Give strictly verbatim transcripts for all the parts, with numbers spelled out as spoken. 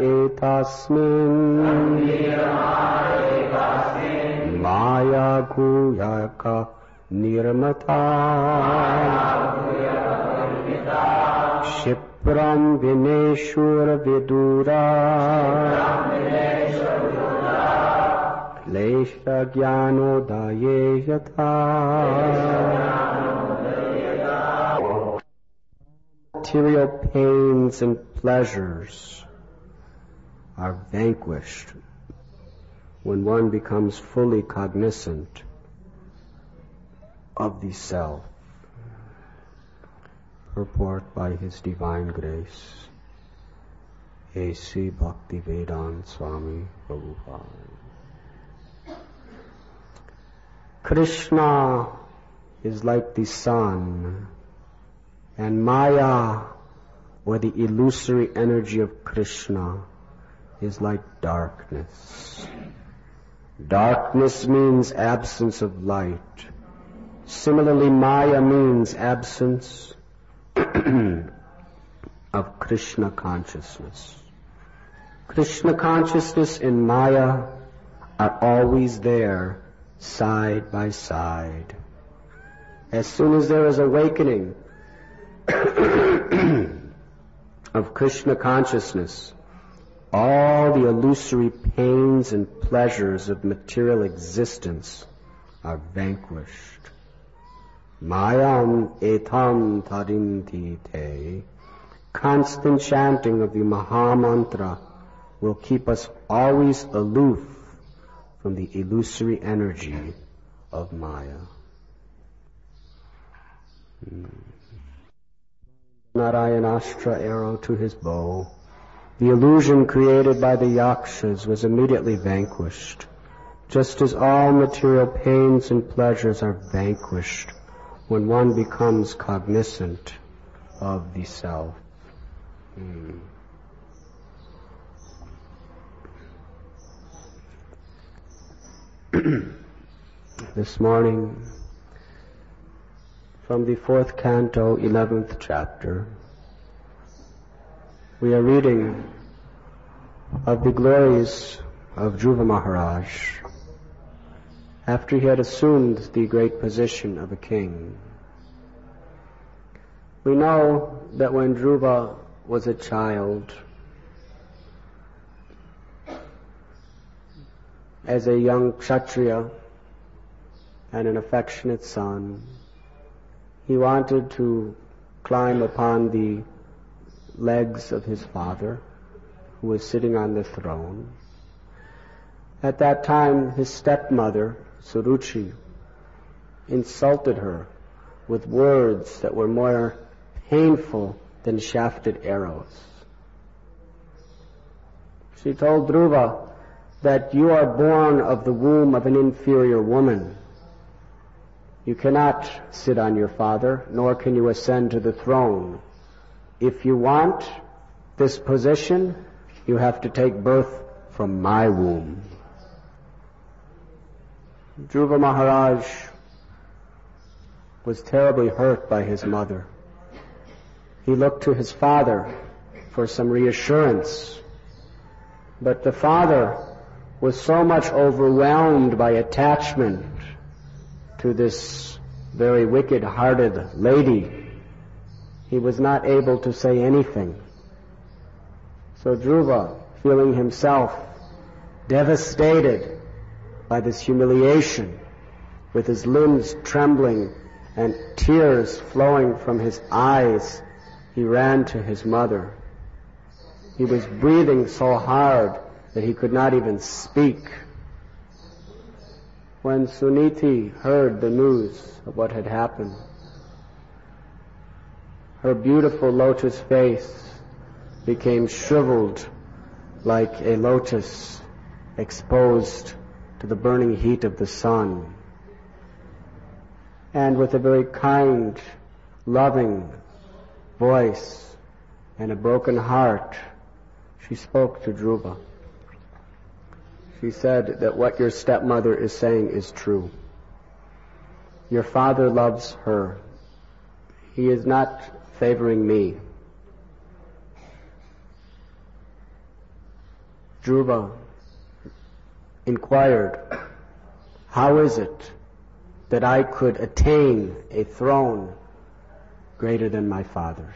etasmin maya guyaka nirmata Shipram vineshur vidura Klesha gyanodaye yatha Material pains and pleasures are vanquished when one becomes fully cognizant of the self. Purport by His Divine Grace, A C Bhaktivedanta Swami Prabhupada. Krishna is like the sun, and Maya, or the illusory energy of Krishna, is like darkness. Darkness means absence of light. Similarly, Maya means absence of Krishna consciousness. Krishna consciousness and Maya are always there, side by side. As soon as there is awakening of Krishna consciousness, all the illusory pains and pleasures of material existence are vanquished. Mayam etam tarinti te. Constant chanting of the Maha Mantra will keep us always aloof from the illusory energy of Maya. Hmm. Narayanastra arrow to his bow. The illusion created by the Yakshas was immediately vanquished, just as all material pains and pleasures are vanquished when one becomes cognizant of the self. Hmm. This morning, from the fourth canto, eleventh chapter, we are reading of the glories of Dhruva Maharaj after he had assumed the great position of a king. We know that when Dhruva was a child, as a young Kshatriya and an affectionate son, he wanted to climb upon the legs of his father, who was sitting on the throne. At that time, his stepmother, Suruchi, insulted her with words that were more painful than shafted arrows. She told Dhruva that you are born of the womb of an inferior woman. You cannot sit on your father, nor can you ascend to the throne. If you want this position, you have to take birth from my womb. Dhruva Maharaj was terribly hurt by his mother. He looked to his father for some reassurance, but the father was so much overwhelmed by attachment to this very wicked-hearted lady, he was not able to say anything. So Dhruva, feeling himself devastated by this humiliation, with his limbs trembling and tears flowing from his eyes, he ran to his mother. He was breathing so hard that he could not even speak. When Suniti heard the news of what had happened, her beautiful lotus face became shriveled like a lotus exposed to the burning heat of the sun. And with a very kind, loving voice and a broken heart, she spoke to Dhruva. She said that what your stepmother is saying is true. Your father loves her. He is not favoring me. Dhruva inquired, how is it that I could attain a throne greater than my father's?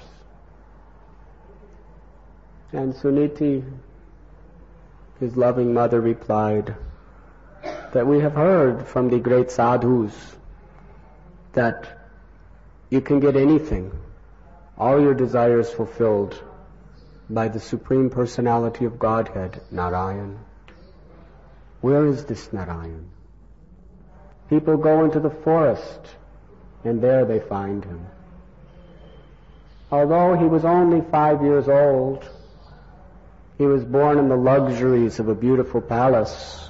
And Suniti, his loving mother, replied that we have heard from the great sadhus that you can get anything, all your desires fulfilled by the Supreme Personality of Godhead, Narayan. Where is this Narayan? People go into the forest, and there they find him. Although he was only five years old, he was born in the luxuries of a beautiful palace.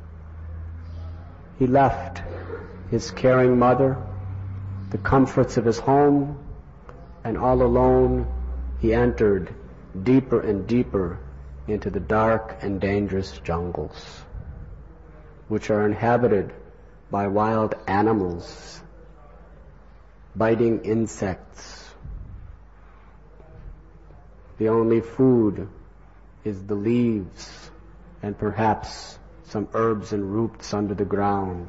He left his caring mother, the comforts of his home, and all alone he entered deeper and deeper into the dark and dangerous jungles, which are inhabited by wild animals, biting insects. The only food is the leaves and perhaps some herbs and roots under the ground.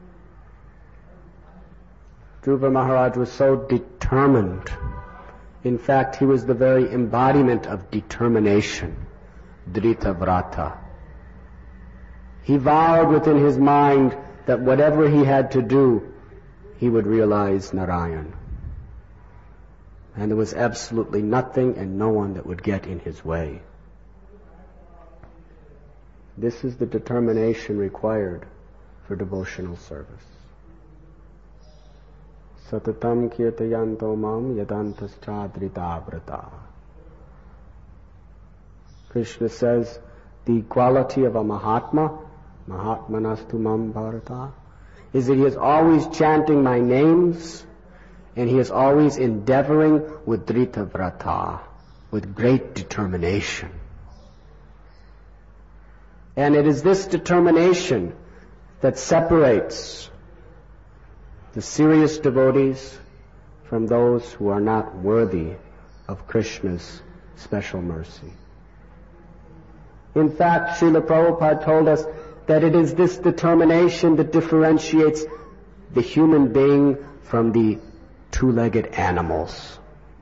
Dhruva Maharaj was so determined. In fact, he was the very embodiment of determination, Dhrita Vrata. He vowed within his mind that whatever he had to do, he would realize Narayan. And there was absolutely nothing and no one that would get in his way. This is the determination required for devotional service. Satatam kirtayanto mam yadantaschadrita vrata. Krishna says the quality of a Mahatma, Mahatmanastu mam bharata, is that he is always chanting my names and he is always endeavoring with Dhrita Vrata, with great determination. And it is this determination that separates the serious devotees from those who are not worthy of Krishna's special mercy. In fact, Srila Prabhupada told us that it is this determination that differentiates the human being from the two-legged animals.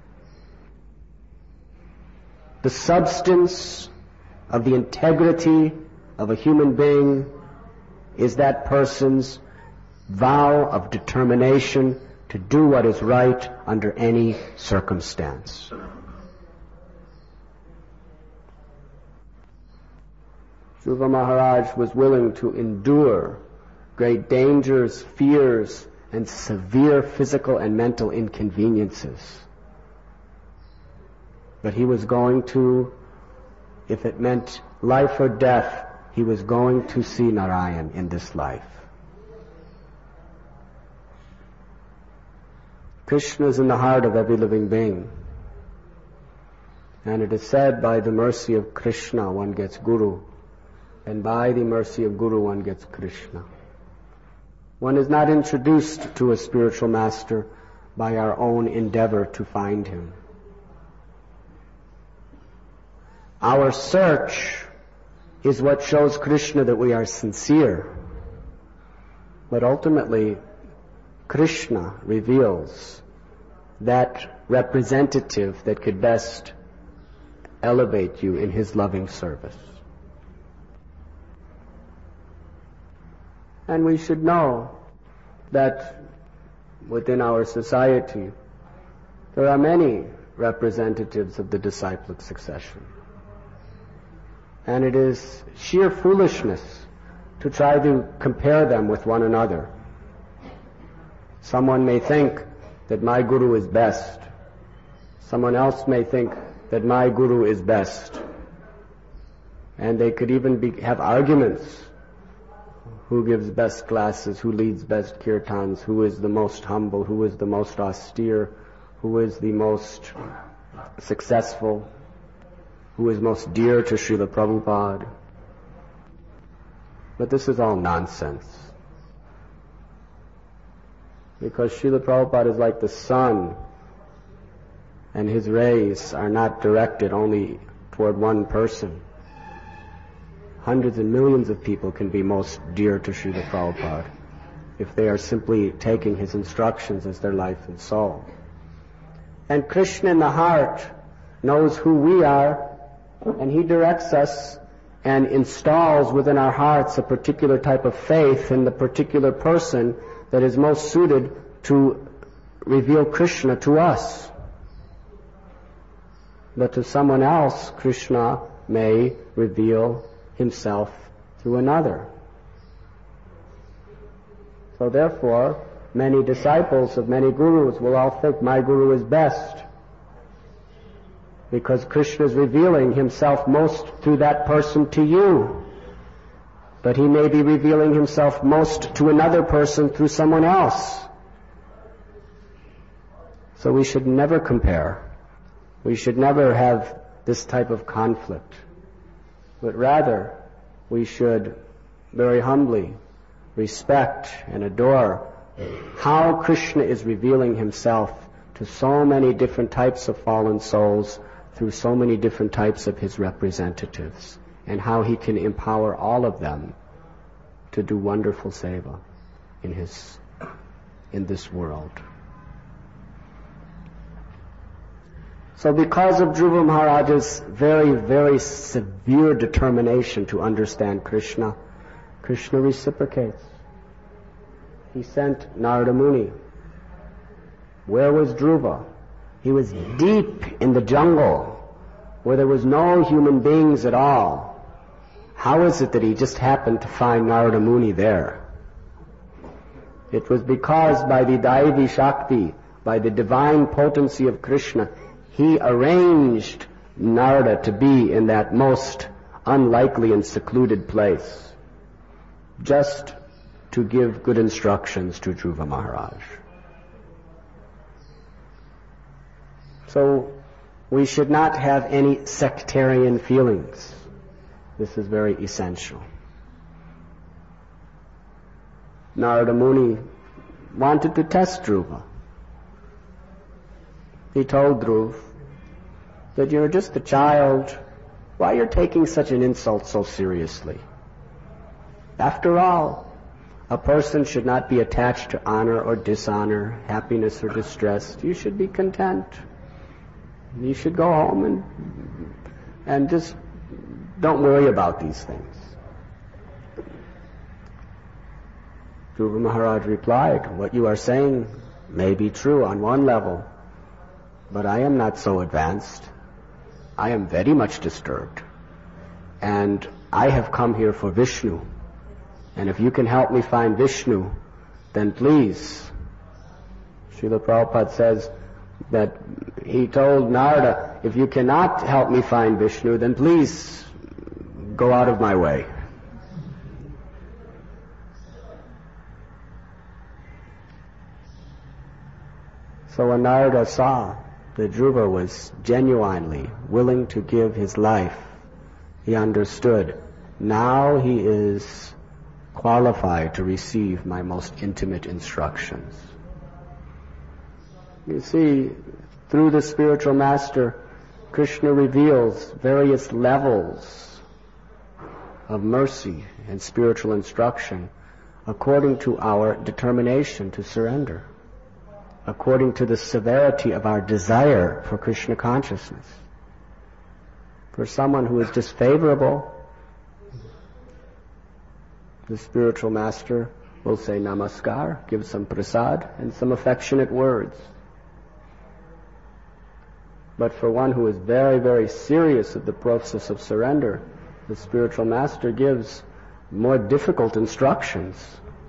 The substance of the integrity of a human being is that person's vow of determination to do what is right under any circumstance. Dhruva Maharaj was willing to endure great dangers, fears, and severe physical and mental inconveniences. But he was going to, if it meant life or death, he was going to see Narayan in this life. Krishna is in the heart of every living being. And it is said, by the mercy of Krishna one gets Guru, and by the mercy of Guru one gets Krishna. One is not introduced to a spiritual master by our own endeavor to find him. Our search is what shows Krishna that we are sincere. But ultimately, Krishna reveals that representative that could best elevate you in his loving service. And we should know that within our society there are many representatives of the disciplic succession. And it is sheer foolishness to try to compare them with one another. Someone may think that my Guru is best. Someone else may think that my Guru is best. And they could even be, have arguments. Who gives best classes? Who leads best kirtans? Who is the most humble? Who is the most austere? Who is the most successful? Who is most dear to Srila Prabhupada? But this is all nonsense. Because Srila Prabhupada is like the sun, and his rays are not directed only toward one person. hundreds and millions of people can be most dear to Srila Prabhupada if they are simply taking his instructions as their life and soul. And Krishna in the heart knows who we are, and he directs us and installs within our hearts a particular type of faith in the particular person that is most suited to reveal Krishna to us. But to someone else, Krishna may reveal himself through another. So therefore, many disciples of many gurus will all think my guru is best, because Krishna is revealing himself most through that person to you. But he may be revealing himself most to another person through someone else. So we should never compare. We should never have this type of conflict. But rather, we should very humbly respect and adore how Krishna is revealing himself to so many different types of fallen souls through so many different types of his representatives, and how he can empower all of them to do wonderful seva in his, in this world. So because of Dhruva Maharaj's very, very severe determination to understand Krishna, Krishna reciprocates. He sent Narada Muni. Where was Dhruva? He was deep in the jungle where there was no human beings at all. How is it that he just happened to find Narada Muni there? It was because by the Daivi Shakti, by the divine potency of Krishna, he arranged Narada to be in that most unlikely and secluded place, just to give good instructions to Dhruva Maharaj. So we should not have any sectarian feelings. This is very essential. Narada Muni wanted to test Dhruva. He told Dhruva that you're just a child. Why you're taking such an insult so seriously? After all, a person should not be attached to honor or dishonor, happiness or distress. You should be content. You should go home and and just don't worry about these things. Dhruva Maharaj replied, what you are saying may be true on one level, but I am not so advanced. I am very much disturbed. And I have come here for Vishnu. And if you can help me find Vishnu, then please. Srila Prabhupada says that he told Narada, if you cannot help me find Vishnu, then please go out of my way. So when Narada saw that Dhruva was genuinely willing to give his life, he understood, now he is qualified to receive my most intimate instructions. You see, through the spiritual master, Krishna reveals various levels of mercy and spiritual instruction according to our determination to surrender, according to the severity of our desire for Krishna consciousness. For someone who is disfavorable, the spiritual master will say namaskar, give some prasad and some affectionate words. But for one who is very, very serious of the process of surrender, the spiritual master gives more difficult instructions.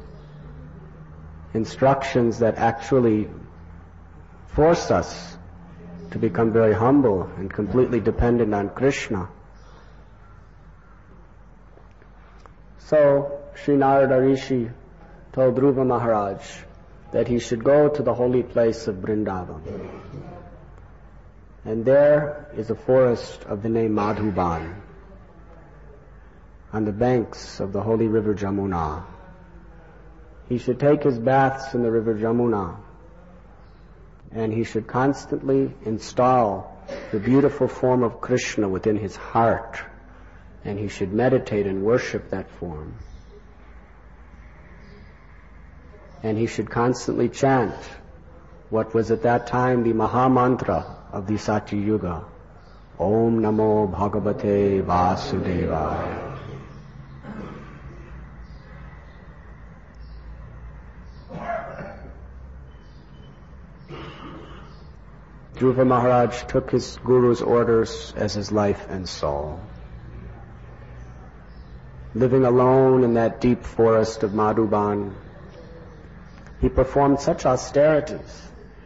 Instructions that actually force us to become very humble and completely dependent on Krishna. So, Sri Narada Rishi told Dhruva Maharaj that he should go to the holy place of Vrindavan. And there is a forest of the name Madhuban on the banks of the holy river Jamuna. He should take his baths in the river Jamuna, and he should constantly install the beautiful form of Krishna within his heart and he should meditate and worship that form. And he should constantly chant what was at that time the Maha Mantra of the Satya Yuga. Om Namo Bhagavate Vasudevaya. Dhruva Maharaj took his guru's orders as his life and soul. Living alone in that deep forest of Madhuban, he performed such austerities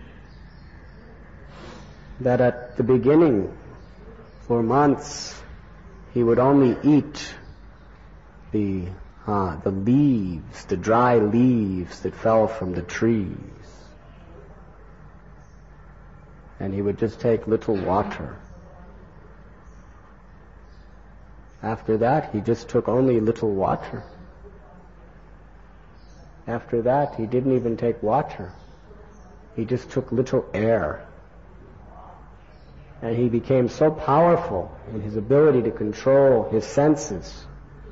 that at the beginning, for months, he would only eat the, uh, the leaves, the dry leaves that fell from the trees. And he would just take little water. After that, he just took only little water. After that, he didn't even take water. He just took little air. And he became so powerful in his ability to control his senses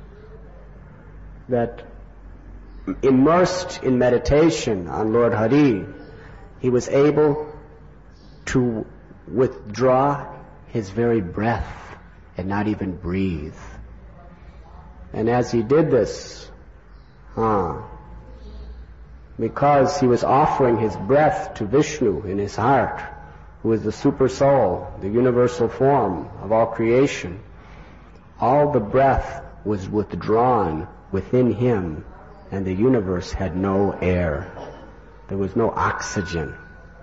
that, immersed in meditation on Lord Hari, he was able to withdraw his very breath and not even breathe. And as he did this, huh, because he was offering his breath to Vishnu in his heart, who is the super soul, the universal form of all creation, all the breath was withdrawn within him, and the universe had no air. There was no oxygen.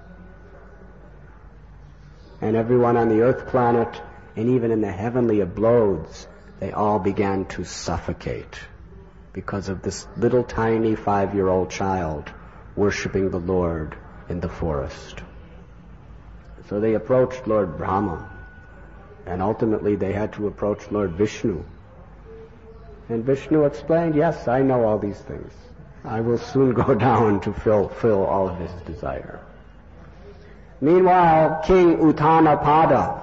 And everyone on the earth planet, and even in the heavenly abodes, they all began to suffocate because of this little tiny five-year-old child worshiping the Lord in the forest. So they approached Lord Brahma, and ultimately they had to approach Lord Vishnu. And Vishnu explained, yes, I know all these things. I will soon go down to fulfill all of his desire. Meanwhile, King Uttanapada,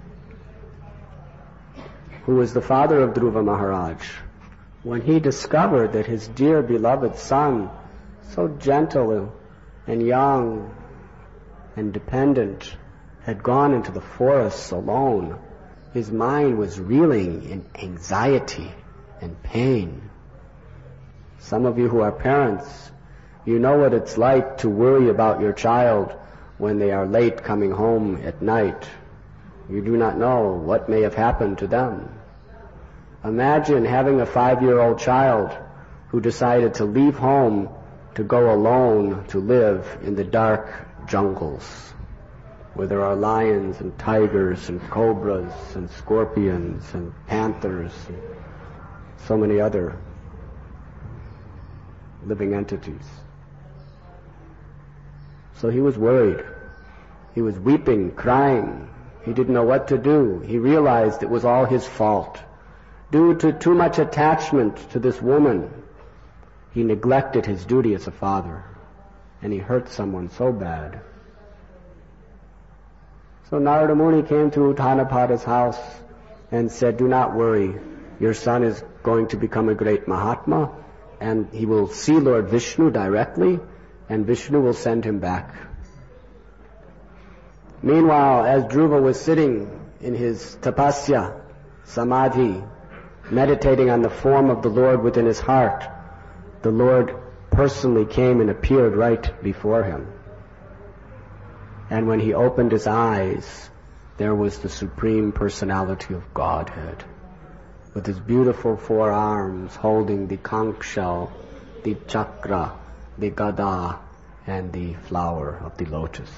who was the father of Dhruva Maharaj, when he discovered that his dear beloved son, so gentle and young and dependent, had gone into the forests alone, his mind was reeling in anxiety and pain. Some of you who are parents, you know what it's like to worry about your child when they are late coming home at night. You do not know what may have happened to them. Imagine having a five-year-old child who decided to leave home to go alone to live in the dark jungles where there are lions and tigers and cobras and scorpions and panthers and so many other living entities. So he was worried. He was weeping, crying. He didn't know what to do. He realized it was all his fault. Due to too much attachment to this woman, he neglected his duty as a father, and he hurt someone so bad. So Narada Muni came to Uttanapada's house and said, do not worry, your son is going to become a great Mahatma, and he will see Lord Vishnu directly, and Vishnu will send him back. Meanwhile, as Dhruva was sitting in his tapasya, samadhi, meditating on the form of the Lord within his heart, the Lord personally came and appeared right before him. And when he opened his eyes, there was the Supreme Personality of Godhead, with his beautiful four arms holding the conch shell, the chakra, the gada, and the flower of the lotus.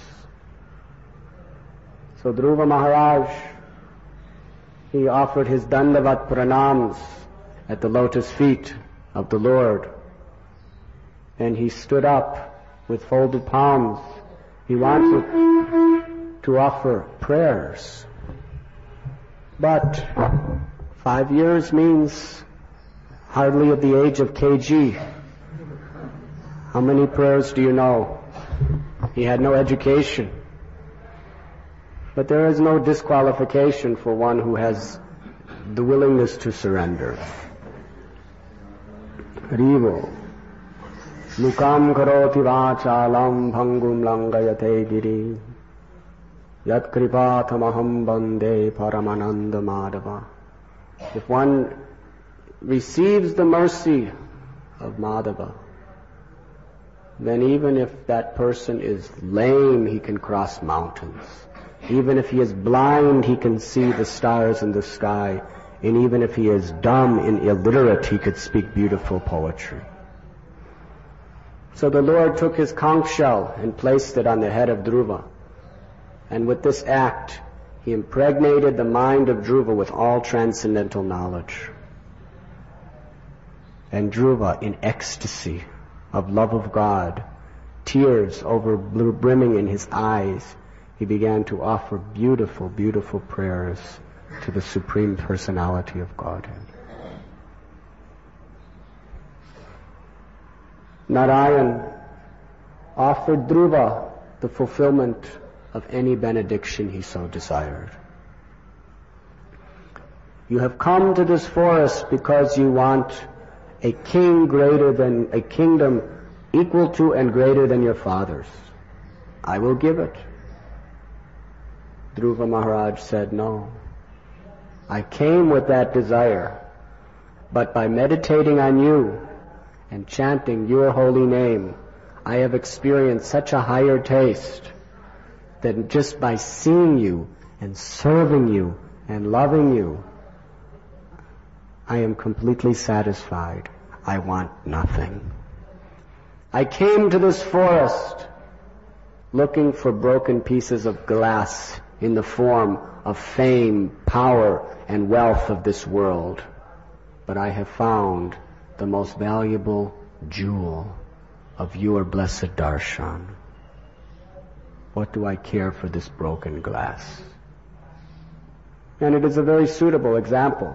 So Dhruva Maharaj, he offered his dandavat pranams at the lotus feet of the Lord. And he stood up with folded palms. He wanted to offer prayers. But five years means hardly at the age of K G. How many prayers do you know? He had no education. But there is no disqualification for one who has the willingness to surrender. Harivo. Mukam karoti vachalam bhangum langayate giri. Yat kripatamaham bande paramananda madhava. If one receives the mercy of Madhava, then even if that person is lame, he can cross mountains. Even if he is blind, he can see the stars in the sky. And even if he is dumb and illiterate, he could speak beautiful poetry. So the Lord took his conch shell and placed it on the head of Dhruva. And with this act, he impregnated the mind of Dhruva with all transcendental knowledge. And Dhruva, in ecstasy of love of God, tears over brimming in his eyes, he began to offer beautiful, beautiful prayers to the Supreme Personality of Godhead. Narayan offered Dhruva the fulfillment of any benediction he so desired. You have come to this forest because you want a king greater than, a kingdom equal to and greater than your father's. I will give it. Dhruva Maharaj said, no. I came with that desire, but by meditating on you and chanting your holy name, I have experienced such a higher taste that just by seeing you and serving you and loving you, I am completely satisfied. I want nothing. I came to this forest looking for broken pieces of glass in the form of fame, power, and wealth of this world. But I have found the most valuable jewel of your blessed darshan. What do I care for this broken glass? And it is a very suitable example.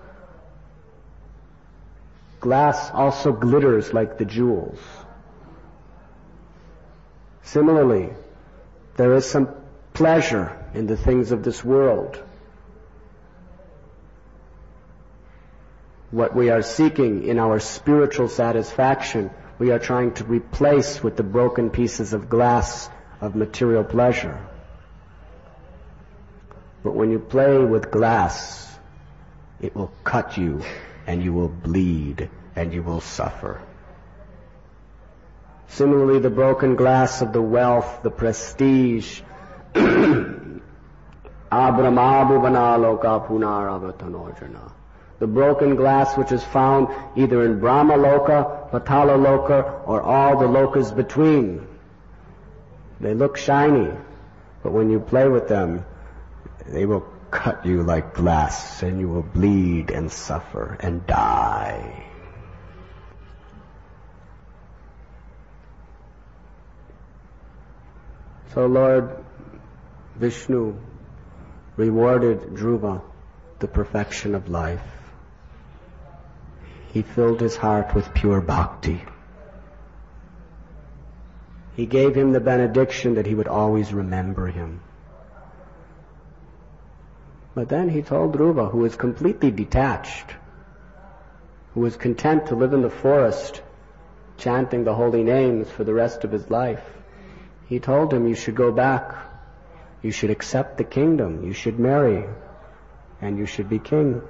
Glass also glitters like the jewels. Similarly, there is some pleasure in the things of this world. What we are seeking in our spiritual satisfaction, we are trying to replace with the broken pieces of glass of material pleasure. But when you play with glass, it will cut you and you will bleed and you will suffer. Similarly, the broken glass of the wealth, the prestige, the broken glass which is found either in Brahma Loka, Patala Loka, or all the lokas between. They look shiny, but when you play with them, they will cut you like glass, and you will bleed and suffer and die. So Lord Vishnu rewarded Dhruva the perfection of life. He filled his heart with pure bhakti. He gave him the benediction that he would always remember him. But then he told Dhruva, who was completely detached, who was content to live in the forest, chanting the holy names for the rest of his life, he told him, you should go back, you should accept the kingdom, you should marry, and you should be king.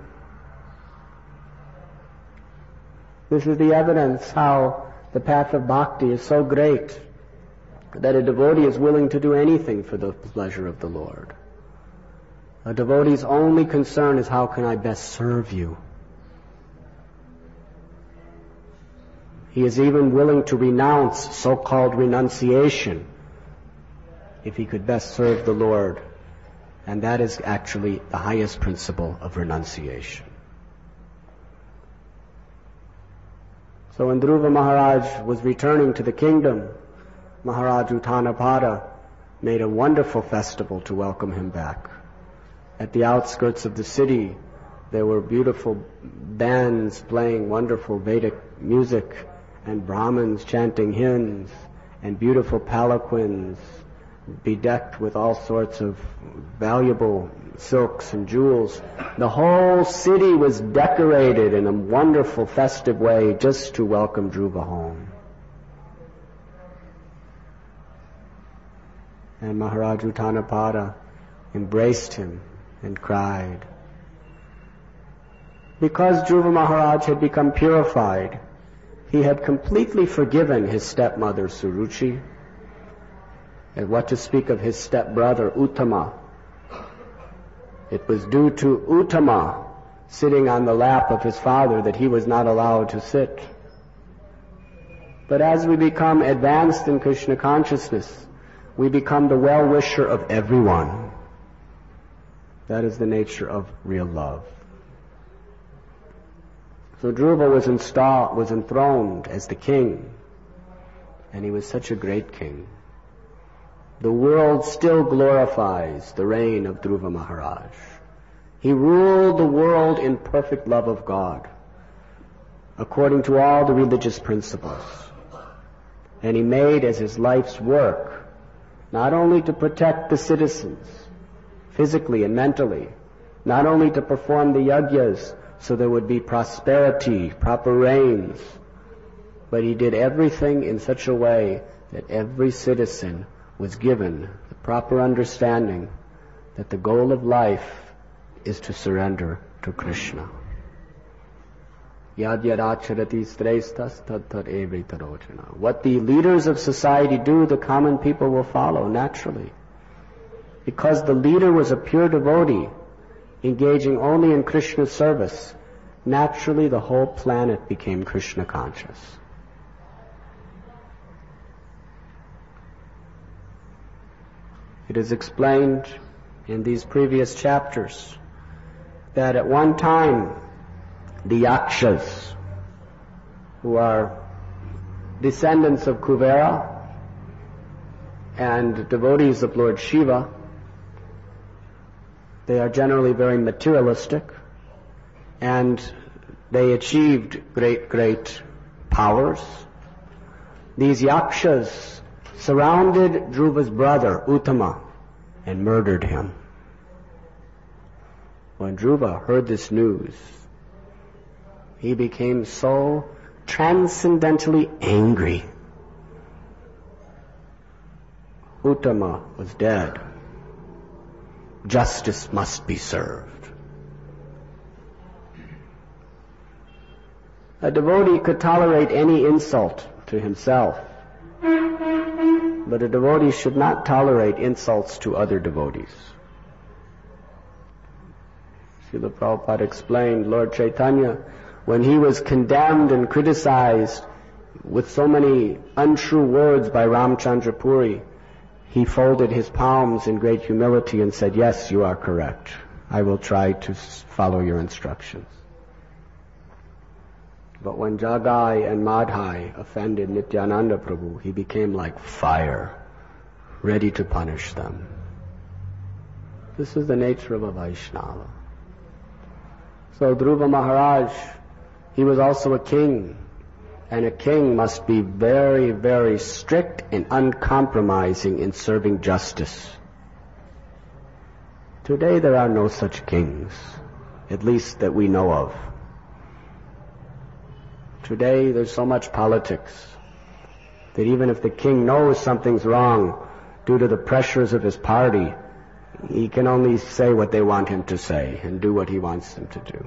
This is the evidence how the path of bhakti is so great that a devotee is willing to do anything for the pleasure of the Lord. A devotee's only concern is, how can I best serve you? He is even willing to renounce so-called renunciation if he could best serve the Lord. And that is actually the highest principle of renunciation. So when Dhruva Maharaj was returning to the kingdom, Maharaj Uttanapada made a wonderful festival to welcome him back. At the outskirts of the city, there were beautiful bands playing wonderful Vedic music, and Brahmins chanting hymns, and beautiful palanquins bedecked with all sorts of valuable silks and jewels. The whole city was decorated in a wonderful festive way just to welcome Dhruva home. And Maharaj Uttanapada embraced him and cried. Because Dhruva Maharaj had become purified, he had completely forgiven his stepmother Suruchi, and what to speak of his stepbrother Uttama. It was due to Uttama sitting on the lap of his father that he was not allowed to sit. But as we become advanced in Krishna consciousness, we become the well-wisher of everyone. That is the nature of real love. So Dhruva was installed, was enthroned as the king, and he was such a great king. The world still glorifies the reign of Dhruva Maharaj. He ruled the world in perfect love of God, according to all the religious principles. And he made as his life's work not only to protect the citizens, physically and mentally, not only to perform the yajnas so there would be prosperity, proper rains, but he did everything in such a way that every citizen was given the proper understanding that the goal of life is to surrender to Krishna. What the leaders of society do, the common people will follow naturally. Because the leader was a pure devotee, engaging only in Krishna's service, naturally the whole planet became Krishna conscious. It is explained in these previous chapters that at one time the Yakshas, who are descendants of Kuvera and devotees of Lord Shiva, they are generally very materialistic, and they achieved great, great powers. These Yakshas surrounded Dhruva's brother, Uttama, and murdered him. When Dhruva heard this news, he became so transcendently angry. Uttama was dead. Justice must be served. A devotee could tolerate any insult to himself, but a devotee should not tolerate insults to other devotees. Srila Prabhupada explained, Lord Chaitanya, when he was condemned and criticized with so many untrue words by Ramchandra Puri, he folded his palms in great humility and said, yes, you are correct. I will try to follow your instructions. But when Jagai and Madhai offended Nityananda Prabhu, he became like fire, ready to punish them. This is the nature of a Vaishnava. So Dhruva Maharaj, he was also a king, and a king must be very, very strict and uncompromising in serving justice. Today there are no such kings, at least that we know of. Today there's so much politics that even if the king knows something's wrong due to the pressures of his party, he can only say what they want him to say and do what he wants them to do.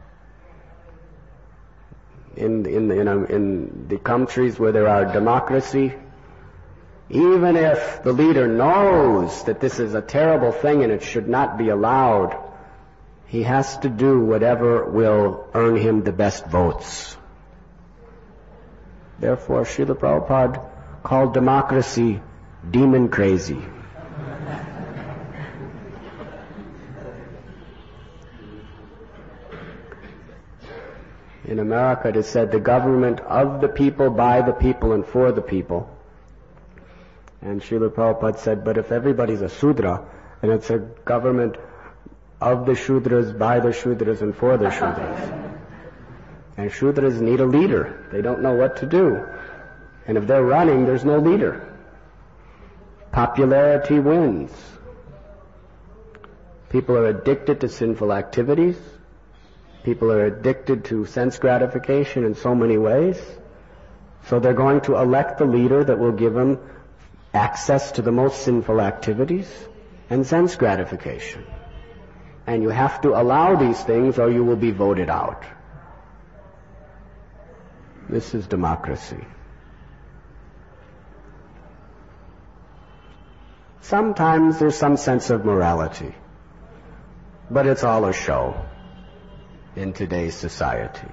In, in, in, a, in the countries where there are democracy, even if the leader knows that this is a terrible thing and it should not be allowed, he has to do whatever will earn him the best votes. Therefore, Srila Prabhupada called democracy demon crazy. In America, it is said the government of the people, by the people, and for the people. And Srila Prabhupada said, but if everybody's a Shudra, then it's a government of the Shudras, by the Shudras, and for the Shudras. And Shudras need a leader. They don't know what to do. And if they're running, there's no leader. Popularity wins. People are addicted to sinful activities. People are addicted to sense gratification in so many ways. So they're going to elect the leader that will give them access to the most sinful activities and sense gratification. And you have to allow these things or you will be voted out. This is democracy. Sometimes there's some sense of morality, but it's all a show in today's society.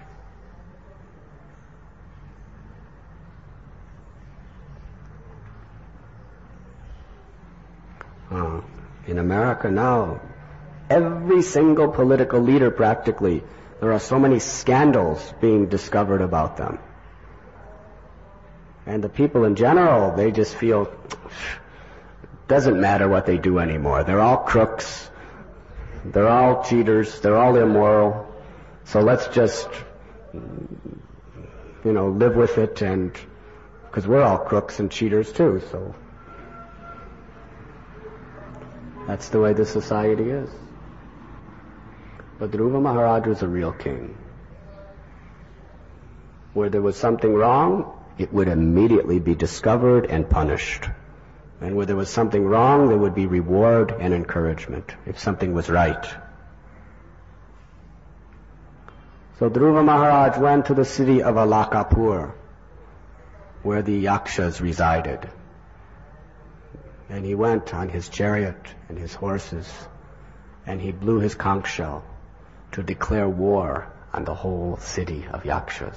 Uh, in America now, every single political leader practically, there are so many scandals being discovered about them. And the people in general, they just feel, it doesn't matter what they do anymore. They're all crooks. They're all cheaters. They're all immoral. So let's just, you know, live with it, and because we're all crooks and cheaters too, so that's the way this society is. But Dhruva Maharaj was a real king. Where there was something wrong, it would immediately be discovered and punished. And where there was something wrong, there would be reward and encouragement if something was right. So Dhruva Maharaj went to the city of Alakapur, where the Yakshas resided. And he went on his chariot and his horses, and he blew his conch shell to declare war on the whole city of Yakshas.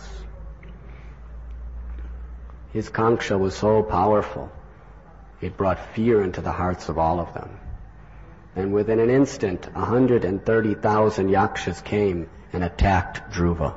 His conch shell was so powerful, it brought fear into the hearts of all of them. And within an instant, one hundred thirty thousand Yakshas came and attacked Dhruva.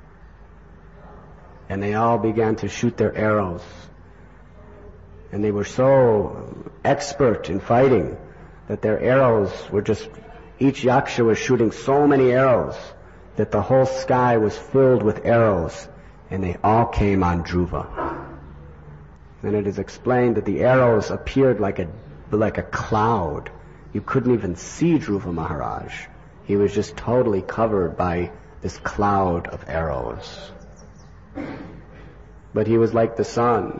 And they all began to shoot their arrows. And they were so expert in fighting that their arrows were just, each Yaksha was shooting so many arrows that the whole sky was filled with arrows, and they all came on Dhruva. And it is explained that the arrows appeared like a, like a cloud. You couldn't even see Dhruva Maharaj. He was just totally covered by this cloud of arrows. But he was like the sun.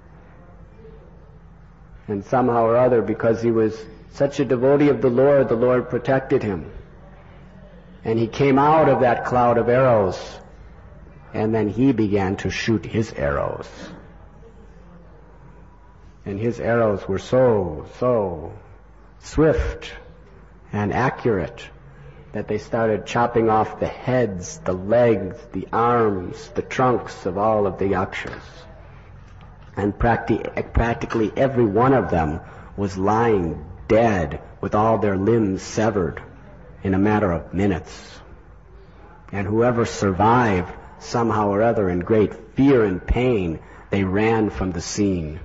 And somehow or other, because he was such a devotee of the Lord, the Lord protected him. And he came out of that cloud of arrows, and then he began to shoot his arrows. And his arrows were so, so swift and accurate that they started chopping off the heads, the legs, the arms, the trunks of all of the Yakshas. And practi- practically every one of them was lying dead with all their limbs severed in a matter of minutes. And whoever survived, somehow or other, in great fear and pain, they ran from the scene.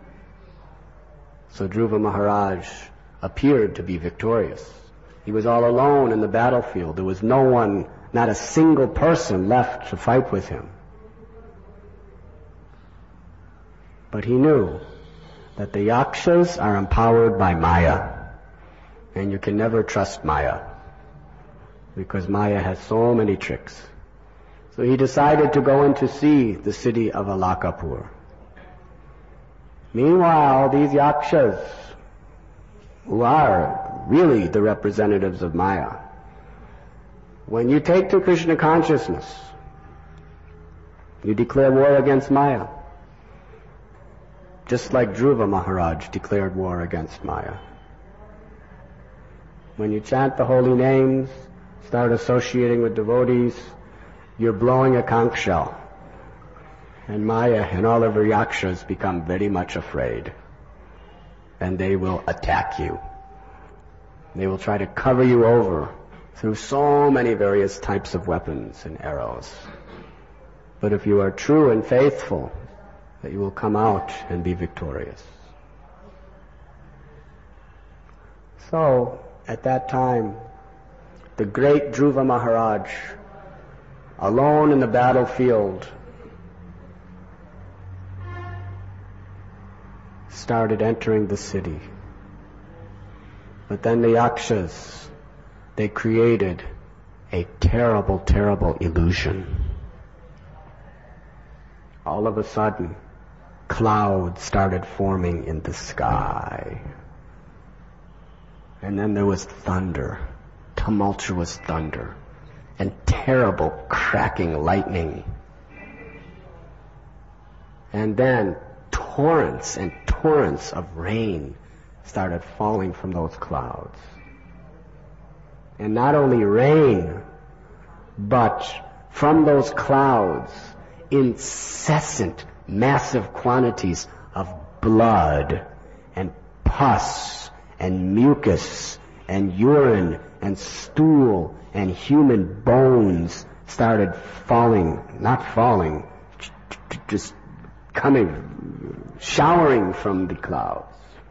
So Dhruva Maharaj appeared to be victorious. He was all alone in the battlefield. There was no one, not a single person left to fight with him. But he knew that the Yakshas are empowered by Maya, and you can never trust Maya, because Maya has so many tricks. So he decided to go in to see the city of Alakapur. Meanwhile, these Yakshas, who are really the representatives of Maya, when you take to Krishna consciousness, you declare war against Maya, just like Dhruva Maharaj declared war against Maya. When you chant the holy names, start associating with devotees, you're blowing a conch shell. And Maya and all of her Yakshas become very much afraid. And they will attack you. They will try to cover you over through so many various types of weapons and arrows. But if you are true and faithful, that you will come out and be victorious. So, at that time, the great Dhruva Maharaj, alone in the battlefield, started entering the city. But then the Yakshas they created a terrible, terrible illusion. All of a sudden, clouds started forming in the sky. And then there was thunder, tumultuous thunder, and terrible cracking lightning. And then torrents and torrents of rain started falling from those clouds. And not only rain, but from those clouds, incessant, massive quantities of blood and pus and mucus and urine and stool and human bones started falling, not falling, just coming, showering from the clouds.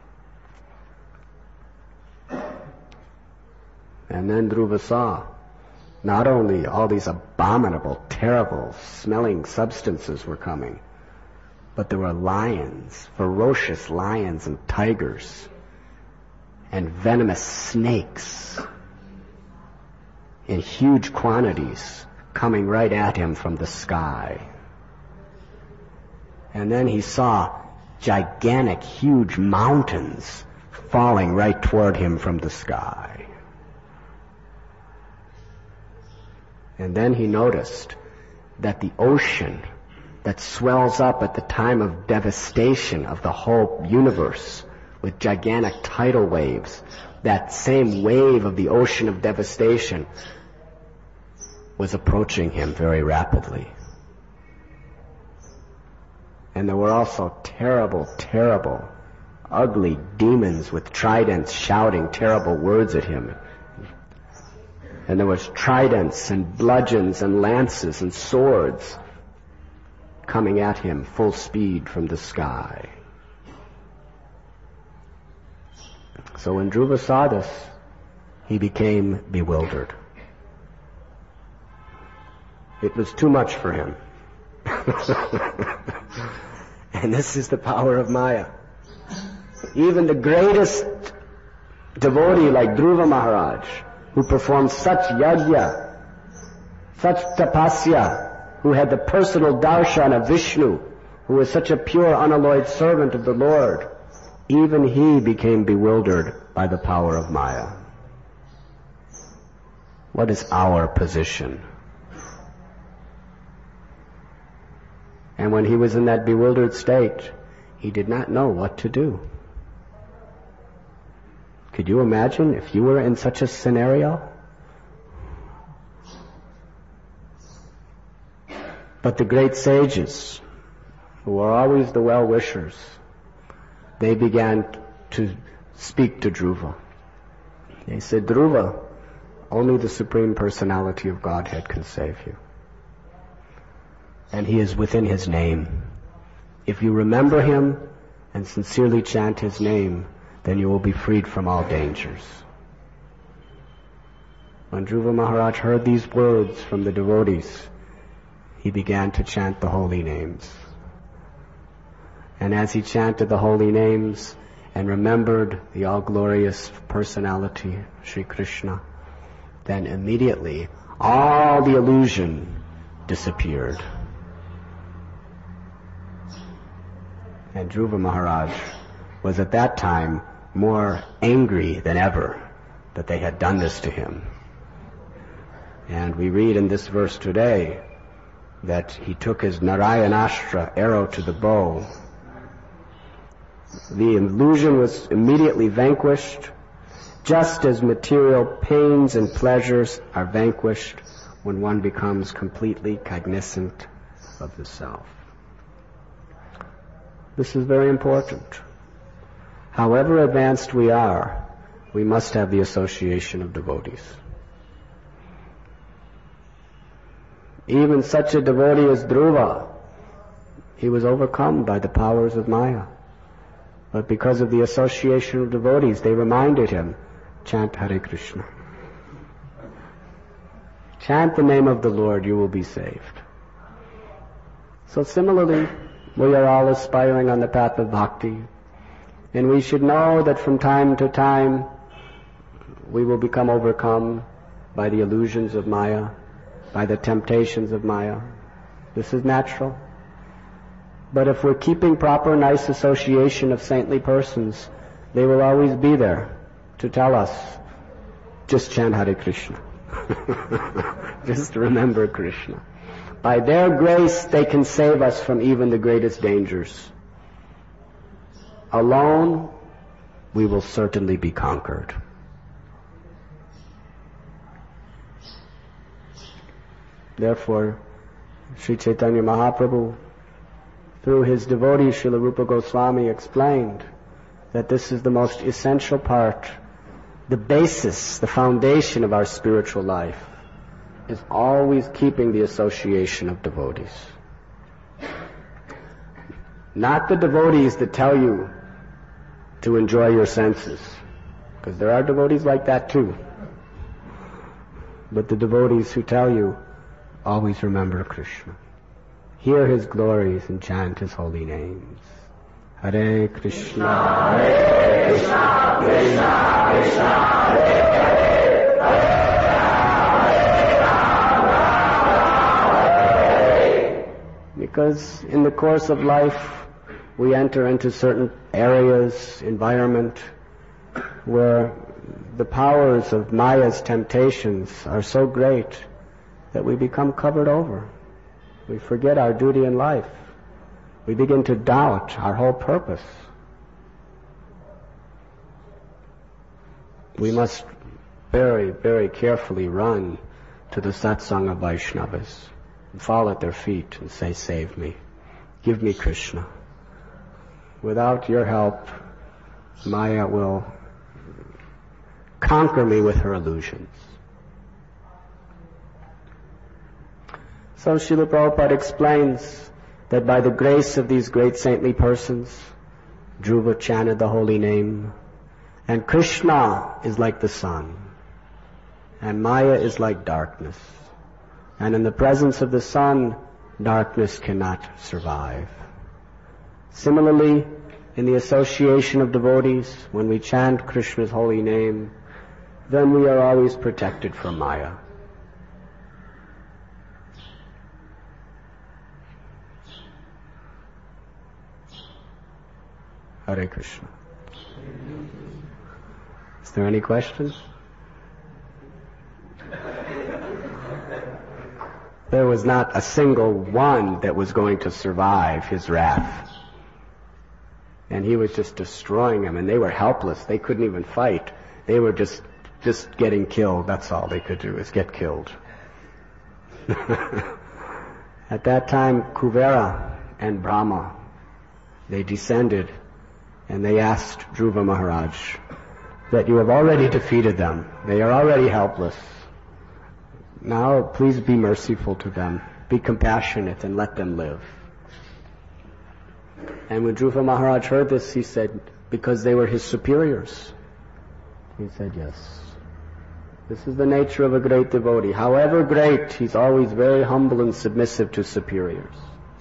And then Dhruva saw not only all these abominable, terrible smelling substances were coming, but there were lions, ferocious lions and tigers, and venomous snakes in huge quantities coming right at him from the sky. And then he saw gigantic, huge mountains falling right toward him from the sky. And then he noticed that the ocean that swells up at the time of devastation of the whole universe with gigantic tidal waves, that same wave of the ocean of devastation was approaching him very rapidly. And there were also terrible, terrible, ugly demons with tridents shouting terrible words at him. And there was tridents and bludgeons and lances and swords coming at him full speed from the sky. So when Dhruva saw this, he became bewildered. It was too much for him. And this is the power of Maya. Even the greatest devotee like Dhruva Maharaj, who performed such yajna, such tapasya, who had the personal darshan of Vishnu, who was such a pure, unalloyed servant of the Lord, even he became bewildered by the power of Maya. What is our position? And when he was in that bewildered state, he did not know what to do. Could you imagine if you were in such a scenario? But the great sages, who are always the well-wishers, they began to speak to Dhruva. They said, Dhruva, only the Supreme Personality of Godhead can save you. And He is within His name. If you remember Him and sincerely chant His name, then you will be freed from all dangers. When Dhruva Maharaj heard these words from the devotees, he began to chant the holy names. And as he chanted the holy names and remembered the all-glorious personality, Sri Krishna, then immediately all the illusion disappeared. And Dhruva Maharaj was at that time more angry than ever that they had done this to him. And we read in this verse today that he took his Narayanastra, arrow to the bow. The illusion was immediately vanquished, just as material pains and pleasures are vanquished when one becomes completely cognizant of the self. This is very important. However advanced we are, we must have the association of devotees. Even such a devotee as Dhruva, he was overcome by the powers of Maya. But because of the association of devotees, they reminded him, chant Hare Krishna. Chant the name of the Lord, you will be saved. So similarly, we are all aspiring on the path of bhakti. And we should know that from time to time we will become overcome by the illusions of Maya, by the temptations of Maya. This is natural. But if we're keeping proper, nice association of saintly persons, they will always be there to tell us, just chant Hare Krishna. Just remember Krishna. By their grace, they can save us from even the greatest dangers. Alone, we will certainly be conquered. Therefore, Sri Chaitanya Mahaprabhu, through his devotee Srila Rupa Goswami, explained that this is the most essential part, the basis, the foundation of our spiritual life, is always keeping the association of devotees. Not the devotees that tell you to enjoy your senses, because there are devotees like that too. But the devotees who tell you, always remember Krishna, hear His glories and chant His holy names. Hare Krishna, Hare Krishna, Krishna Krishna, Hare Hare, Hare Rama, because in the course of life we enter into certain areas, environment, where the powers of Maya's temptations are so great that we become covered over. We forget our duty in life. We begin to doubt our whole purpose. We must very, very carefully run to the satsang of Vaishnavas and fall at their feet and say, save me. Give me Krishna. Without your help, Maya will conquer me with her illusions. So Srila Prabhupada explains that by the grace of these great saintly persons, Dhruva chanted the holy name, and Krishna is like the sun, and Maya is like darkness. And in the presence of the sun, darkness cannot survive. Similarly, in the association of devotees, when we chant Krishna's holy name, then we are always protected from Maya. Hare Krishna. Is there any questions? There was not a single one that was going to survive his wrath. And he was just destroying them, and they were helpless. They couldn't even fight. They were just, just getting killed. That's all they could do, is get killed. At that time, Kuvera and Brahma, they descended, and they asked Dhruva Maharaj that you have already defeated them. They are already helpless. Now please be merciful to them. Be compassionate and let them live. And when Dhruva Maharaj heard this, he said, because they were his superiors. He said, yes. This is the nature of a great devotee. However great, he's always very humble and submissive to superiors.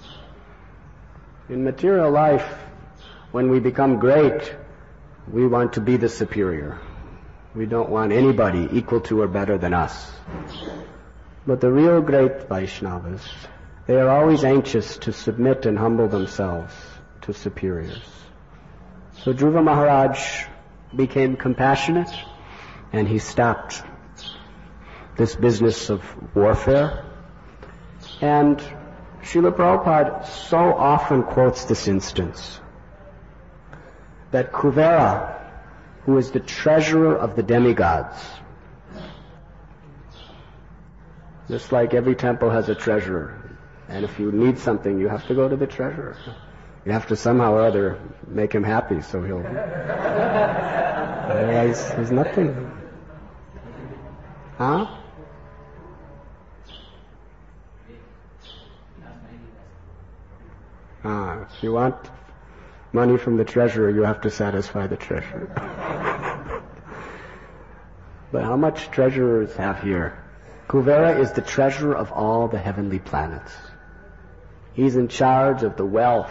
In material life, when we become great, we want to be the superior. We don't want anybody equal to or better than us. But the real great Vaishnavas, they are always anxious to submit and humble themselves to superiors. So Dhruva Maharaj became compassionate, and he stopped this business of warfare. And Srila Prabhupada so often quotes this instance, that Kuvera, who is the treasurer of the demigods, just like every temple has a treasurer, and if you need something, you have to go to the treasurer. You have to somehow or other make him happy, so he'll... Otherwise, there's nothing. Huh? Ah, if you want money from the treasurer, you have to satisfy the treasurer. But how much treasurers have here? Kuvera is the treasurer of all the heavenly planets. He's in charge of the wealth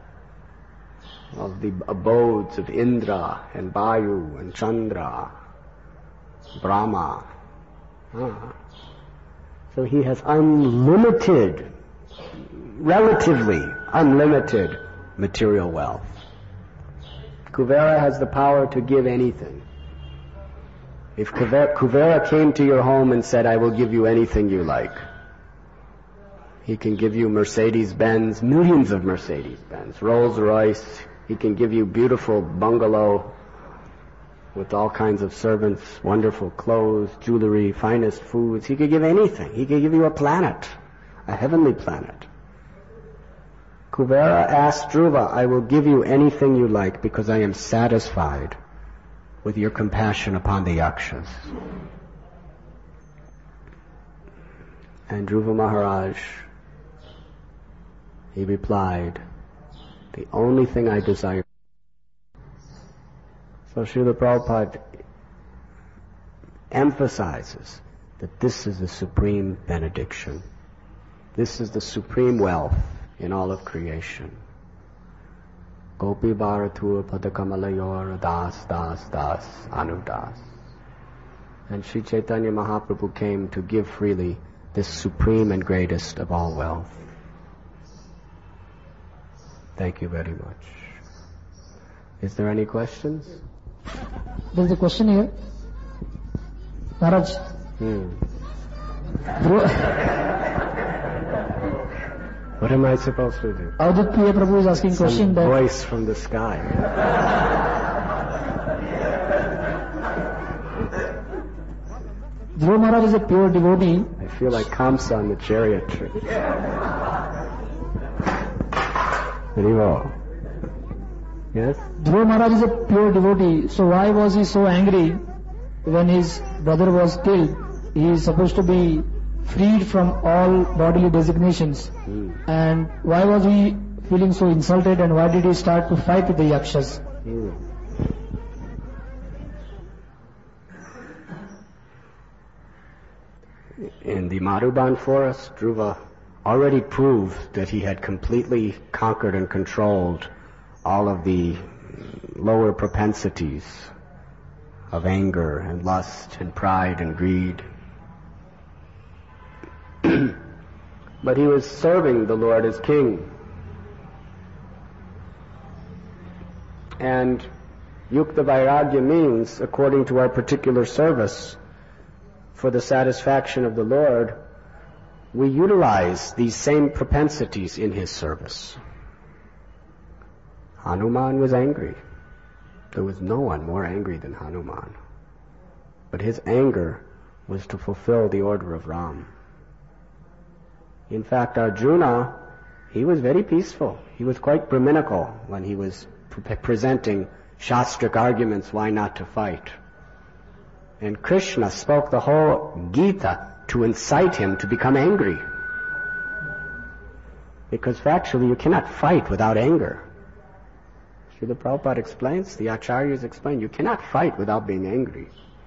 of the abodes of Indra and Vayu and Chandra, Brahma. Ah. So he has unlimited, relatively unlimited material wealth. Kuvera has the power to give anything. If Kuvera came to your home and said, I will give you anything you like, he can give you Mercedes-Benz, millions of Mercedes-Benz, Rolls-Royce. He can give you beautiful bungalow with all kinds of servants, wonderful clothes, jewelry, finest foods. He could give anything. He could give you a planet, a heavenly planet. Kuvera asked Dhruva, I will give you anything you like because I am satisfied with your compassion upon the Yakshas. And Dhruva Maharaj, he replied, the only thing I desire. So Srila Prabhupada emphasizes that this is the supreme benediction. This is the supreme wealth in all of creation. Gopi Bharatur Padakamalayor Das Das Das Anudas. And Sri Chaitanya Mahaprabhu came to give freely this supreme and greatest of all wealth. Thank you very much. Is there any questions? There's a question here. Maharaj. Hmm. What am I supposed to do? Avadut Priya Prabhu is asking Some question that voice from the sky. Dhruva Maharaj is a pure devotee. I feel like Kamsa on the chariot tree. Haribo. Yes? Dhruva Maharaj is a pure devotee, so why was he so angry when his brother was killed? He is supposed to be freed from all bodily designations. Hmm. And why was he feeling so insulted, and why did he start to fight with the Yakshas? Hmm. In the Madhuban forest, Dhruva already proved that he had completely conquered and controlled all of the lower propensities of anger and lust and pride and greed. But he was serving the Lord as king. And Yukta Vairagya means, according to our particular service, for the satisfaction of the Lord, we utilize these same propensities in his service. Hanuman was angry. There was no one more angry than Hanuman. But his anger was to fulfill the order of Ram. In fact, Arjuna, he was very peaceful. He was quite Brahminical when he was pre- presenting Shastric arguments why not to fight. And Krishna spoke the whole Gita to incite him to become angry. Because factually you cannot fight without anger. Srila Prabhupada explains, the Acharyas explain, you cannot fight without being angry.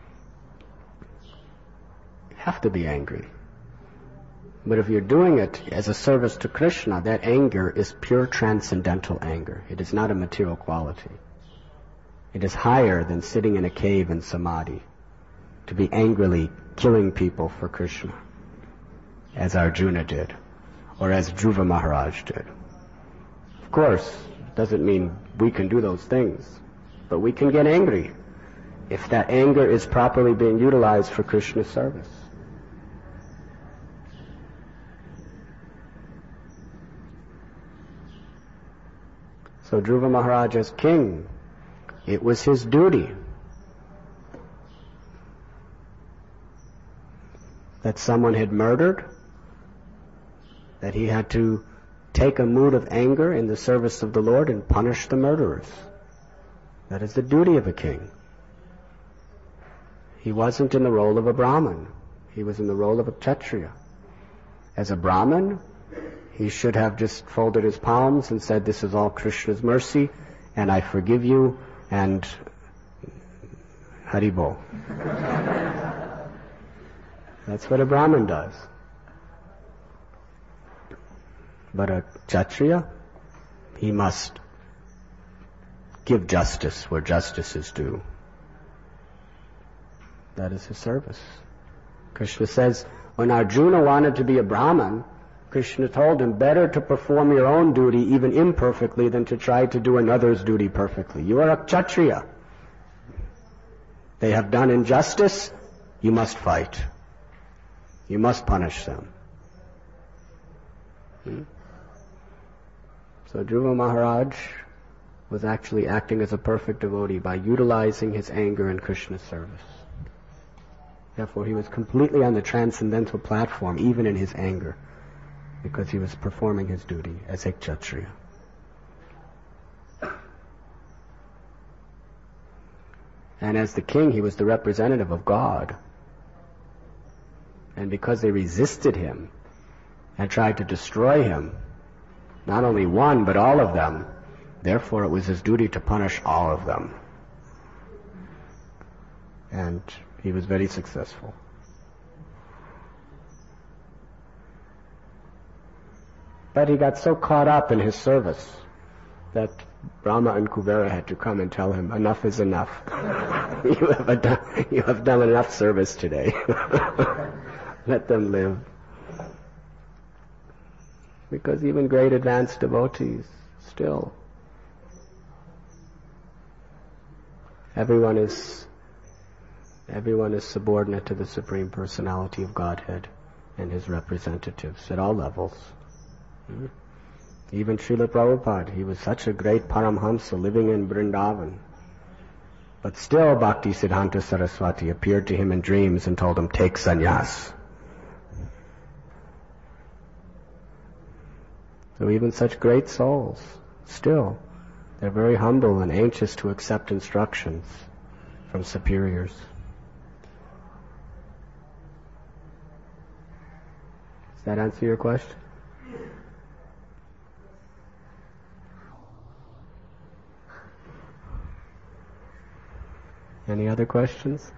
You have to be angry. But if you're doing it as a service to Krishna, that anger is pure transcendental anger. It is not a material quality. It is higher than sitting in a cave in samadhi to be angrily killing people for Krishna, as Arjuna did, or as Dhruva Maharaj did. Of course, it doesn't mean we can do those things, but we can get angry if that anger is properly being utilized for Krishna's service. So Dhruva Maharaj as king, it was his duty that someone had murdered, that he had to take a mood of anger in the service of the Lord and punish the murderers. That is the duty of a king. He wasn't in the role of a Brahmin. He was in the role of a Kshatriya. As a Brahmin, he should have just folded his palms and said, this is all Krishna's mercy, and I forgive you, and Haribol. That's what a Brahmin does. But a Kshatriya, he must give justice where justice is due. That is his service. Krishna says, when Arjuna wanted to be a Brahmin, Krishna told him, better to perform your own duty even imperfectly than to try to do another's duty perfectly. You are a Kshatriya. They have done injustice, you must fight. You must punish them. Hmm? So Dhruva Maharaj was actually acting as a perfect devotee by utilizing his anger in Krishna's service. Therefore, he was completely on the transcendental platform, even in his anger, because he was performing his duty as a Kshatriya. And as the king, he was the representative of God. And because they resisted him and tried to destroy him, not only one, but all of them, therefore it was his duty to punish all of them. And he was very successful. But he got so caught up in his service that Brahma and Kuvera had to come and tell him, enough is enough. you, have done, you have done enough service today. Let them live. Because even great advanced devotees, still, everyone is everyone is subordinate to the Supreme Personality of Godhead and his representatives at all levels. Hmm? Even Srila Prabhupada, he was such a great Paramhamsa living in Vrindavan. But still Bhakti Siddhanta Saraswati appeared to him in dreams and told him, take sannyas. So even such great souls, still, they're very humble and anxious to accept instructions from superiors. Does that answer your question? Any other questions?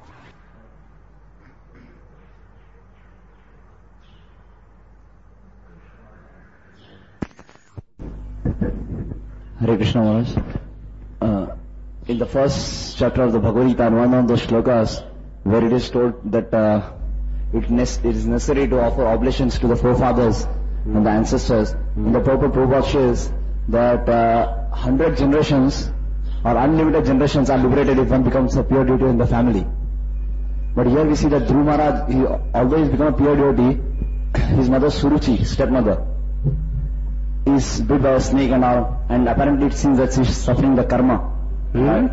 Hare Krishna Maharaj. Uh, in the first chapter of the Bhagavad Gita, in one of the shlokas, where it is told that uh, it, ne- it is necessary to offer oblations to the forefathers mm. and the ancestors, mm. and the purport Prabhupada says that uh, hundred generations or unlimited generations are liberated if one becomes a pure devotee in the family. But here we see that Dhruva Maharaj, he, although he's become a pure devotee, his mother Suruchi, stepmother, is bit by a snake and all, and apparently it seems that she's suffering the karma. Hmm? Right?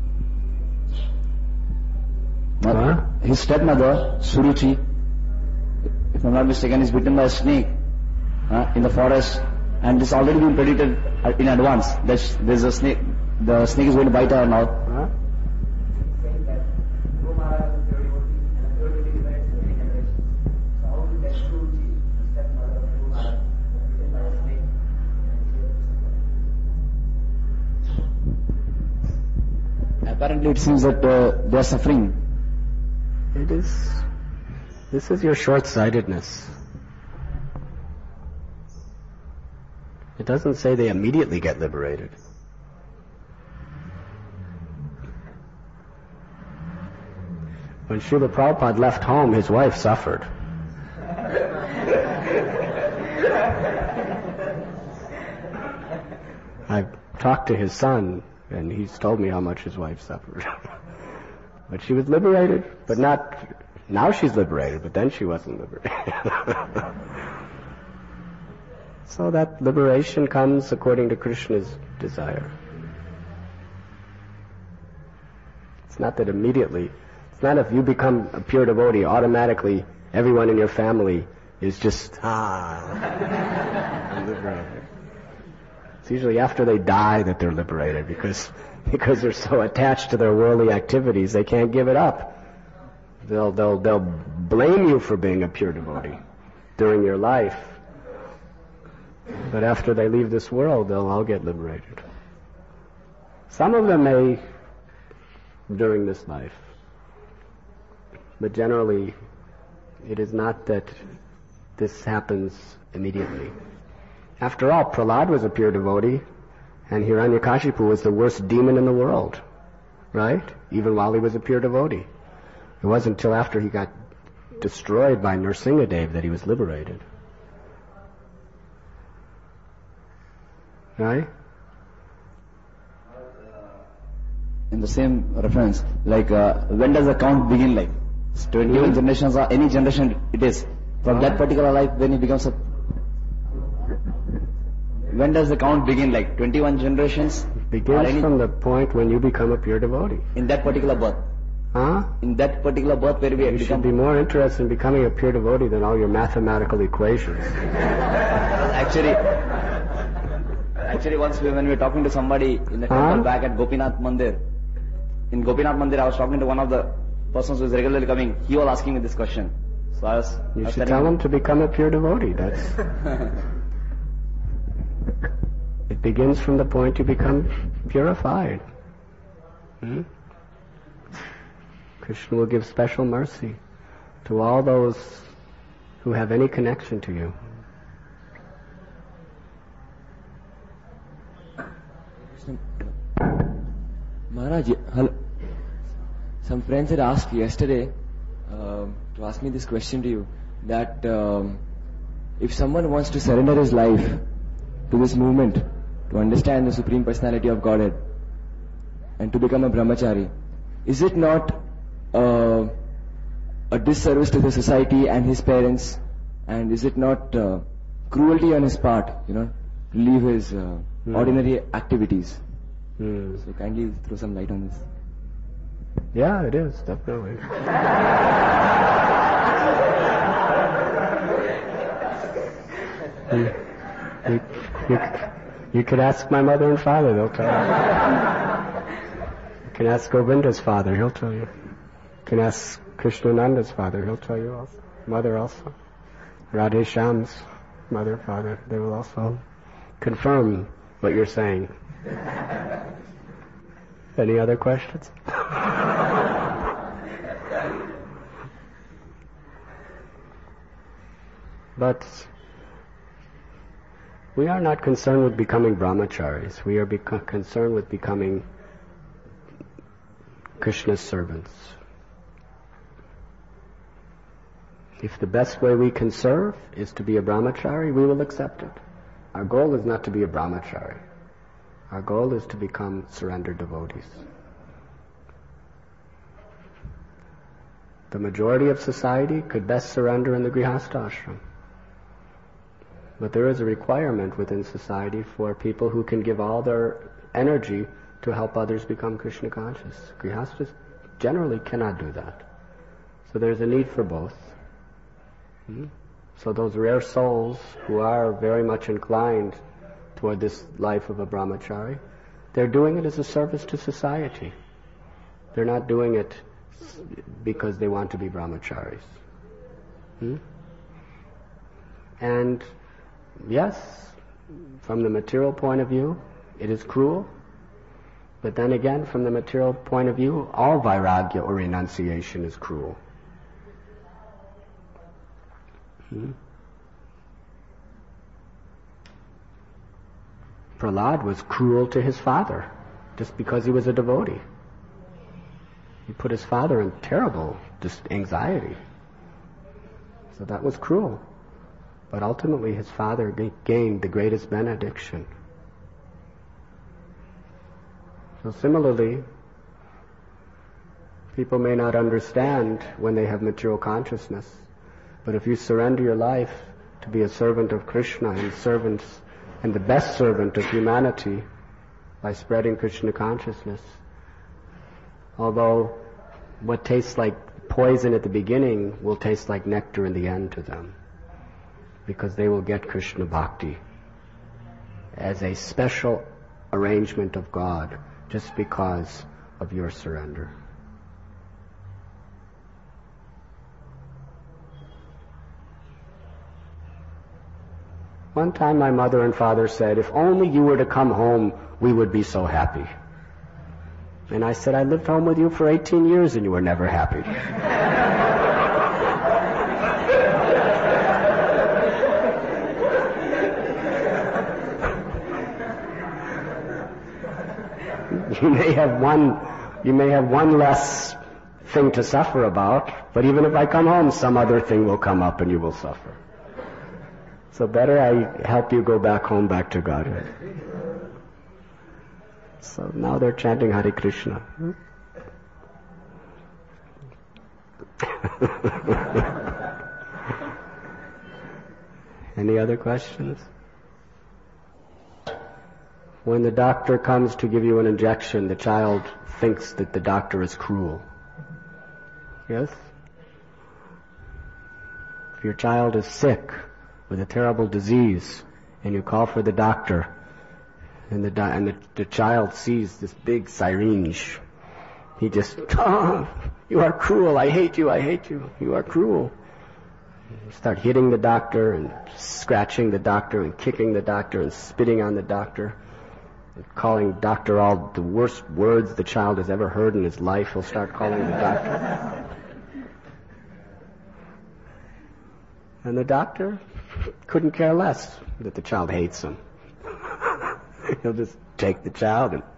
Huh? His stepmother, Suruchi, if I'm not mistaken, is bitten by a snake uh, in the forest, and it's already been predicted in advance that there's a snake, the snake is going to bite her now. Huh? Apparently it seems that uh, they are suffering. It is, this is your short-sightedness. It doesn't say they immediately get liberated. When Srila Prabhupada left home, his wife suffered. I've talked to his son, and he's told me how much his wife suffered. But she was liberated, but not, now she's liberated, but then she wasn't liberated. So that liberation comes according to Krishna's desire. It's not that immediately, it's not if you become a pure devotee, automatically everyone in your family is just, ah, I'm liberated. It's usually after they die that they're liberated, because because they're so attached to their worldly activities, they can't give it up. They'll they'll they'll blame you for being a pure devotee during your life, but after they leave this world, they'll all get liberated. Some of them may during this life, but generally, it is not that this happens immediately. After all, Prahlad was a pure devotee, and Hiranyakashipu was the worst demon in the world, right? Even while he was a pure devotee. It wasn't until after he got destroyed by Nrsingadev that he was liberated. Right? In the same reference, like uh, when does the count begin? Like twenty-one Hmm? generations or any generation it is. From that particular life when he becomes a... When does the count begin? Like twenty-one generations? Or Begins any, from the point when you become a pure devotee. in that particular birth. Huh? In that particular birth where we You become... should be more interested in becoming a pure devotee than all your mathematical equations. Actually, actually once we, when we were talking to somebody in the temple Huh? back at Gopinath Mandir, in Gopinath Mandir I was talking to one of the persons who is regularly coming. He was asking me this question. So I was... I You was should telling tell him to become a pure devotee. That's... It begins from the point you become purified. Hmm? Krishna will give special mercy to all those who have any connection to you. Maharaj, hello. Some friends had asked yesterday uh, to ask me this question to you, that um, if someone wants to surrender his life to this movement, to understand the Supreme Personality of Godhead, and to become a brahmachari, is it not uh, a disservice to the society and his parents, and is it not uh, cruelty on his part, you know, to leave his uh, Hmm. ordinary activities? Hmm. So kindly throw some light on this. Yeah, it is, definitely. you, you, you, you could ask my mother and father, they'll tell you. You can ask Govinda's father, he'll tell you. You can ask Krishnananda's father, he'll tell you also. Mother also. Radhe Shyam's mother, father, they will also confirm what you're saying. Any other questions? But we are not concerned with becoming brahmacharis. We are beco- concerned with becoming Krishna's servants. If the best way we can serve is to be a brahmachari, we will accept it. Our goal is not to be a brahmachari. Our goal is to become surrendered devotees. The majority of society could best surrender in the Grihastha ashram. But there is a requirement within society for people who can give all their energy to help others become Krishna conscious. Grihasthas generally cannot do that. So there's a need for both. Hmm? So those rare souls who are very much inclined toward this life of a brahmachari, they're doing it as a service to society. They're not doing it because they want to be brahmacharis. Hmm? And yes, from the material point of view, it is cruel. But then again, from the material point of view, all vairagya or renunciation is cruel. Hmm? Prahlad was cruel to his father just because he was a devotee. He put his father in terrible just anxiety. So that was cruel. But ultimately his father g- gained the greatest benediction. So similarly, people may not understand when they have material consciousness, but if you surrender your life to be a servant of Krishna and servants and the best servant of humanity by spreading Krishna consciousness, although what tastes like poison at the beginning will taste like nectar in the end to them, because they will get Krishna bhakti as a special arrangement of God just because of your surrender. One time my mother and father said, if only you were to come home, we would be so happy. And I said, I lived home with you for eighteen years and you were never happy. You may have one, you may have one less thing to suffer about, but even if I come home, some other thing will come up and you will suffer. So better I help you go back home, back to Godhead. So now they're chanting Hare Krishna. Any other questions? When the doctor comes to give you an injection, the child thinks that the doctor is cruel. Yes? If your child is sick with a terrible disease and you call for the doctor, and the di- and the, the child sees this big syringe, he just, oh, you are cruel, I hate you, I hate you, you are cruel. You start hitting the doctor and scratching the doctor and kicking the doctor and spitting on the doctor, and calling doctor all the worst words the child has ever heard in his life. He'll start calling the doctor. And the doctor couldn't care less that the child hates him. He'll just take the child and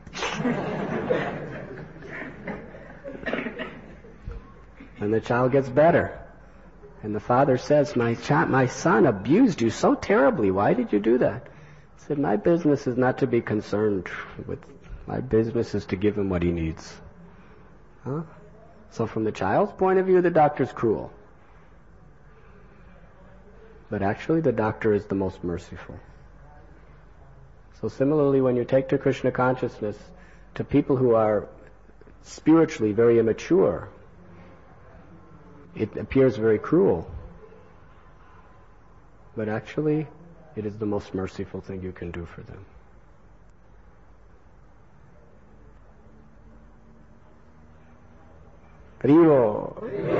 and the child gets better. And the father says, my child, my son abused you so terribly. Why did you do that? He said, my business is not to be concerned with, my business is to give him what he needs. Huh? So from the child's point of view, the doctor's cruel. But actually the doctor is the most merciful. So similarly, when you take to Krishna consciousness, to people who are spiritually very immature, it appears very cruel. But actually, it is the most merciful thing you can do for them. Haribo.